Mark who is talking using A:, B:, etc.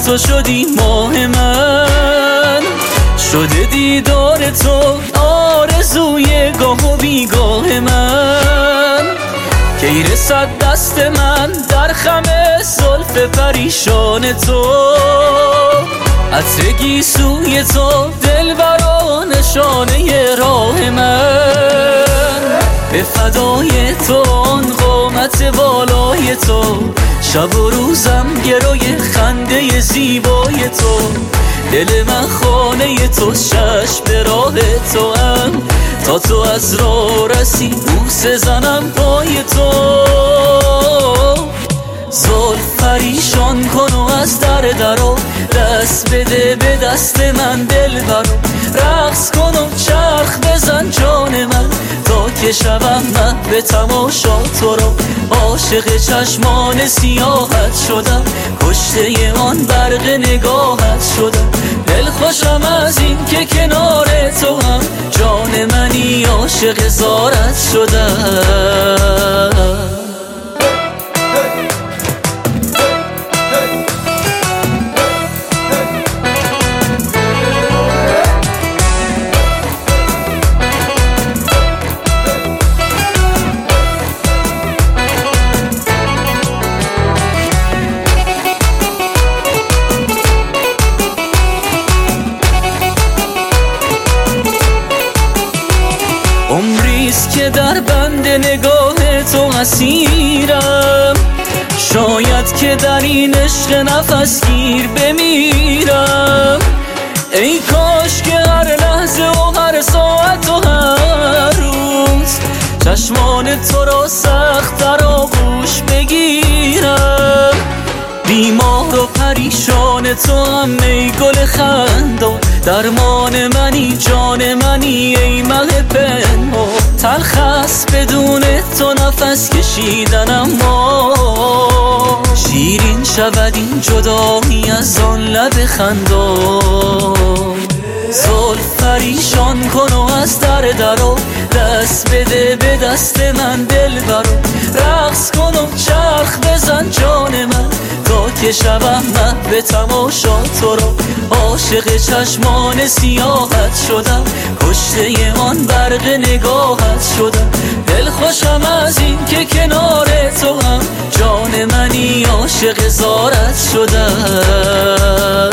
A: تو شدی ماه من، شده دیدار تو آرزوی گاه و بیگاه من. کی رسد دست من در خم زلف پریشان تو، عطر گیسوی تو دلبر و نشانه راه من. به فدای تو آن قامت بالای تو، شب و روزم گروی خنده زیبای تو. دل من خانه تو، چشم به راه تو هم، تا تو از راه رسی بوسه زنم پای تو. زلف پریشان کن و از درو دست بده به دست من دلبرو، رقص کن و چرخ بزن جان من، تا که شبم محو تماشا تو رو. عاشق چشمان سیاحت شدم، کشته آن برق نگاهت شدم. دل خوشم از این که کنار تو هم، جان منی عاشق زارت شدم. عمریست که در بند نگاه تو اسیرم، شاید که در این عشق نفس گیر بمیرم. ای کاش که هر لحظه و هر ساعت و هر روز، چشمان تو را سخت در آغوش بگیرم. بیمار و پریشان تو هم ای گل خندان، درمان منی جان منی ای مه پنهان. تلخ است بدون تو نفس کشیدن، اما شیرین شود این جدایی از آن لب خندان. زلف پریشان کن و از درو دست بده به دست من دلبرو، رقص کن و چرخ بزن جان من، تا که شبم محو تماشا تو رو. عاشق چشمان سیاحت شدم، کشته آن برق نگاهت شدم. دل خوشم از این که کنار تو هم، جان منی عاشق زارت شدم.